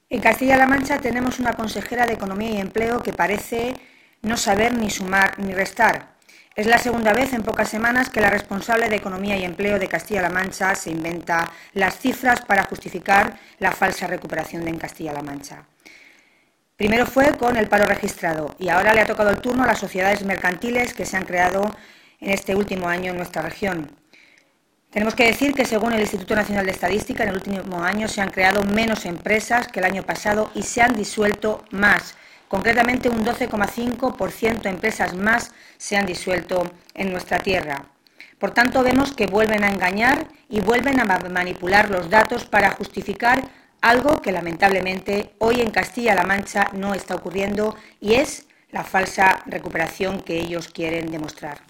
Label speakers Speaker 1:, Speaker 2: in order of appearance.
Speaker 1: En Castilla-La Mancha tenemos una consejera de Economía y Empleo que parece no saber ni sumar ni restar. Es la segunda vez en pocas semanas que la responsable de Economía y Empleo de Castilla-La Mancha se inventa las cifras para justificar la falsa recuperación en Castilla-La Mancha. Primero fue con el paro registrado y ahora le ha tocado el turno a las sociedades mercantiles que se han creado en este último año en nuestra región. Tenemos que decir que, según el Instituto Nacional de Estadística, en el último año se han creado menos empresas que el año pasado y se han disuelto más. Concretamente, un 12,5% de empresas más se han disuelto en nuestra tierra. Por tanto, vemos que vuelven a engañar y vuelven a manipular los datos para justificar algo que, lamentablemente, hoy en Castilla-La Mancha no está ocurriendo y es la falsa recuperación que ellos quieren demostrar.